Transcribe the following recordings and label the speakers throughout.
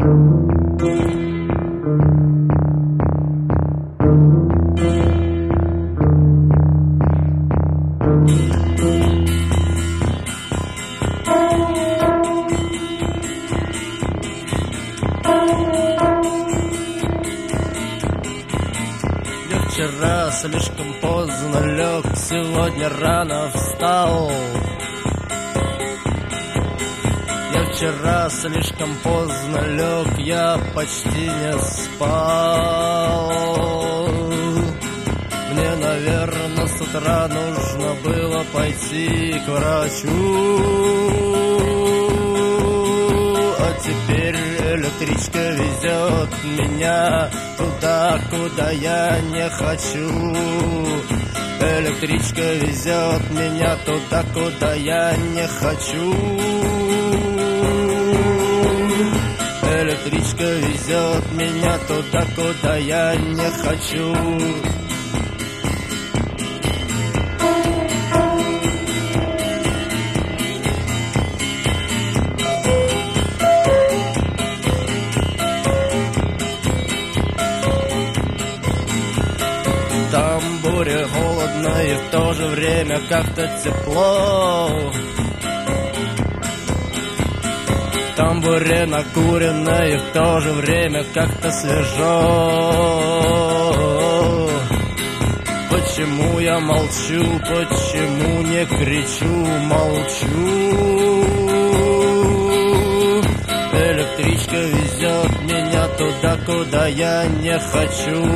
Speaker 1: Вчера слишком поздно лег, сегодня рано встал. Я вчера слишком поздно лег, я почти не спал. Мне, наверное, с утра нужно было пойти к врачу. А теперь электричка везет меня туда, куда я не хочу. Электричка везет меня туда, куда я не хочу. Электричка везет меня туда, куда я не хочу. Там буря, холодно и в то же время как-то тепло. Там буря накурена и в то же время как-то свежо. Почему я молчу, почему не кричу, молчу. Электричка везет меня туда, куда я не хочу.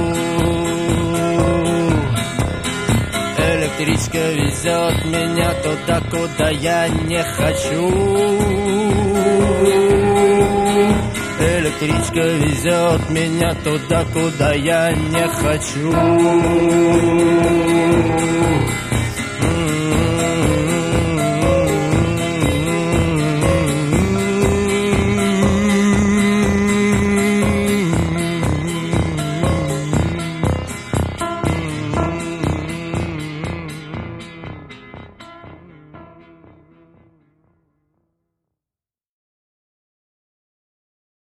Speaker 1: Электричка везет меня туда, куда я не хочу. Электричка везет меня туда, куда я не хочу.